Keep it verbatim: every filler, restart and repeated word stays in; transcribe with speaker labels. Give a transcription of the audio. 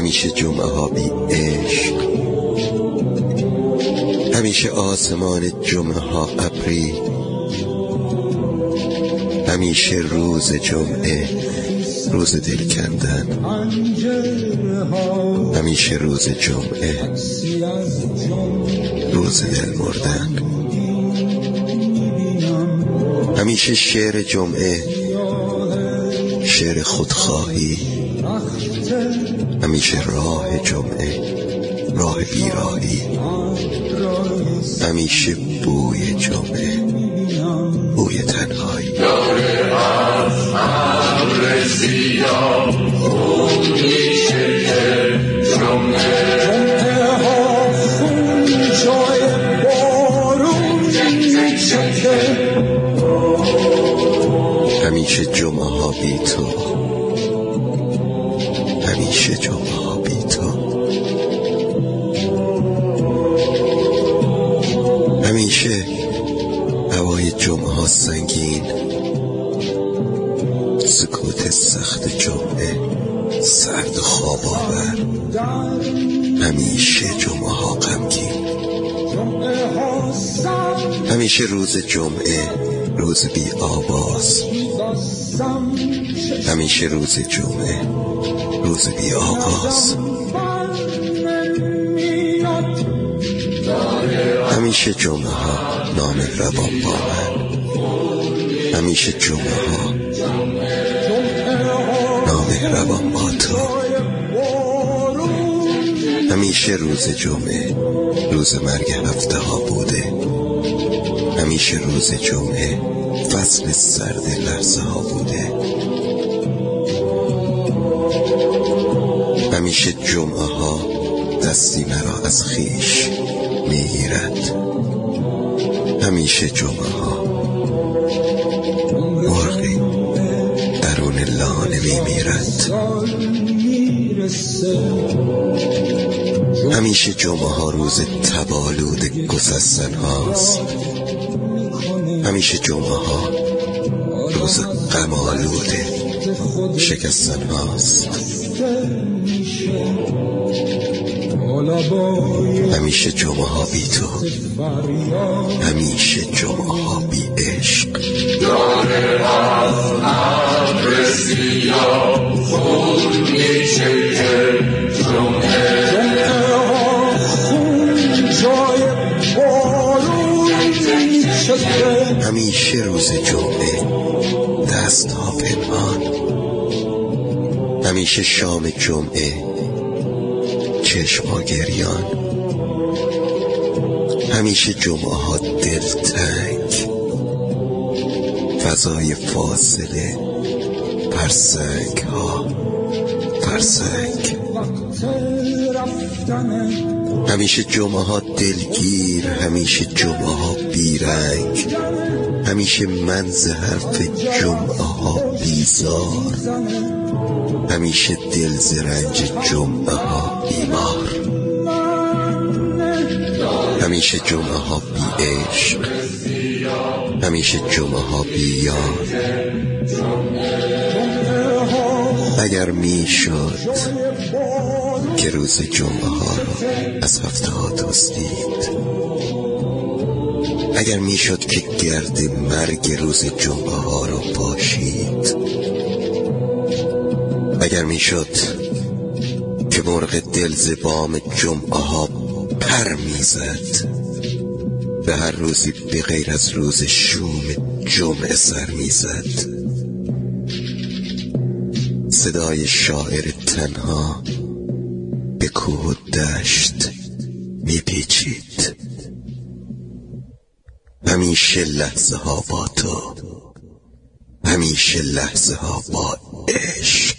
Speaker 1: همیشه جمعه ها بی عشق، همیشه آسمان جمعه ها ابری، همیشه روز جمعه روز دل کندن، همیشه روز جمعه روز دل مردن، همیشه شعر جمعه شعر خودخواهی، همیشه راه جمعه راه بیراهی، همیشه بوی جمعه بوی تنهایی.
Speaker 2: داره از ابر سیاه خون میشه جمعه،
Speaker 3: جمعه ها خون جای بارون میچکه،
Speaker 1: همیشه جمعه ها بی تو، همیشه جمعه ها بی تو، همیشه هوای جمعه ها سنگین، سکوت سخت جمعه سرد و خواب آور، همیشه جمعه ها غمگین، همیشه روز جمعه روز بی آواز، همیشه روز جمعه روز بی آغاز، همیشه جمعه ها نامهربان با من، همیشه جمعه ها نامهربان با تو، همیشه روز جمعه روز مرگ هفته ها بوده، همیشه روز جمعه فصل سرد لحظه ها بوده، همیشه جمعه ها دستی مرا از خیش میگیرد، همیشه جمعه ها مرغی درون لانه میمیرد، همیشه جمعه ها روز تبالود گسستن هاست، همیشه جمعه ها روز غم آلود شکستن هاست، همیشه جمعه ها بی تو، همیشه جمعه ها بی عشق.
Speaker 2: داره از ابر سیاه خون میشه جمعه،
Speaker 3: جمعه خون جای بارون میچکه،
Speaker 1: همیشه روز جمعه دست ها پنهان، همیشه شام جمعه چشم ها گریان، همیشه جمعه ها دلتنگ، فضای فاصله فرسنگ ها فرسنگ، همیشه جمعه ها دلگیر، همیشه جمعه ها بیرنگ، همیشه منز حرف جمعه ها بیزار، همیشه دل ز رنج جمعه ها بیمار، همیشه جمعه ها بی عشق، همیشه جمعه ها بی یار. اگر می شد که روز جمعه ها را از هفته ها دزدید، اگر می شد که گرد مرگ روز جمعه ها را پاشید، اگر می شد که مرغ دل ز بام جمعه ها پر می زد، به هر روزی به غیر از روز شوم جمعه سر می زد، صدای شاعر تنها به کوه و دشت می پیچید، همیشه لحظه ها با تو، همیشه لحظه ها با عشق.